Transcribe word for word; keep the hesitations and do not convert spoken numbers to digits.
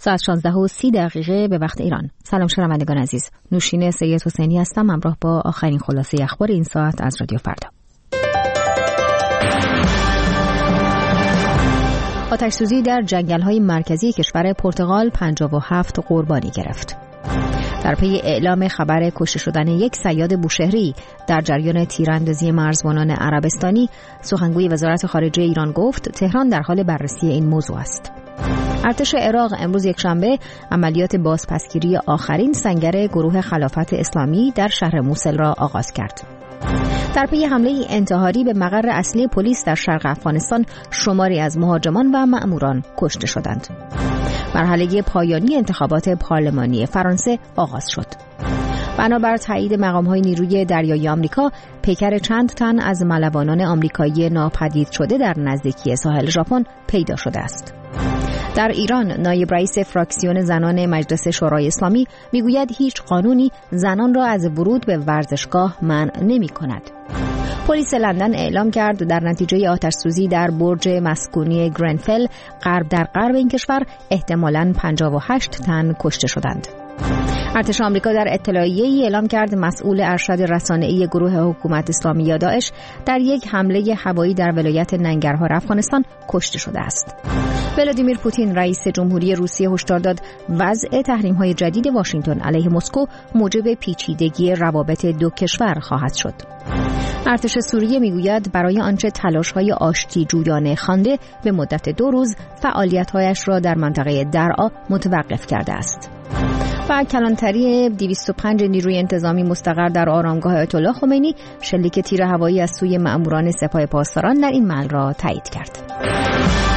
ساعت شانزده و سی دقیقه به وقت ایران. سلام شنوندگان عزیز، نوشین سید حسینی هستم همراه با آخرین خلاصه اخبار این ساعت از رادیو فردا. آتش‌سوزی در جنگل‌های مرکزی کشور پرتغال پنجاه و هفت قربانی گرفت. در پی اعلام خبر کشته شدن یک صیاد بوشهری در جریان تیراندازی مرزبانان عربستانی، سخنگوی وزارت خارجه ایران گفت تهران در حال بررسی این موضوع است. ارتش عراق امروز یکشنبه عملیات بازپسگیری آخرین سنگر گروه خلافت اسلامی در شهر موصل را آغاز کرد. در پی حمله انتحاری به مقر اصلی پلیس در شرق افغانستان، شماری از مهاجمان و مأموران کشته شدند. مرحله پایانی انتخابات پارلمانی فرانسه آغاز شد. بنابر تایید مقام‌های نیروی دریایی آمریکا، پیکر چند تن از ملوانان آمریکایی ناپدید شده در نزدیکی ساحل ژاپن پیدا شده است. در ایران، نایب رئیس فراکسیون زنان مجلس شورای اسلامی میگوید هیچ قانونی زنان را از ورود به ورزشگاه منع نمی‌کند. پلیس لندن اعلام کرد در نتیجه آتش‌سوزی در برج مسکونی گرنفل غرب در غرب این کشور احتمالاً پنجاه و هشت تن کشته شدند. ارتش آمریکا در اطلاعیه‌ای اعلام کرد مسئول ارشد رسانه‌ای گروه حکومت اسلامی یا داعش در یک حمله هوایی در ولایت ننگرهار افغانستان کشته شده است. ولادیمیر پوتین رئیس جمهوری روسیه هشدار داد وضع تحریم‌های جدید واشنگتن علیه مسکو موجب پیچیدگی روابط دو کشور خواهد شد. ارتش سوریه میگوید برای آنچه تلاش‌های آشتی جویانه خوانده به مدت دو روز فعالیت‌هایش را در منطقه درعا متوقف کرده است. و کلانتری دویست و پنج نیروی انتظامی مستقر در آرامگاه آیت الله خمینی شلیک تیر هوایی از سوی مأموران سپاه پاسداران در این محل را تایید کرد.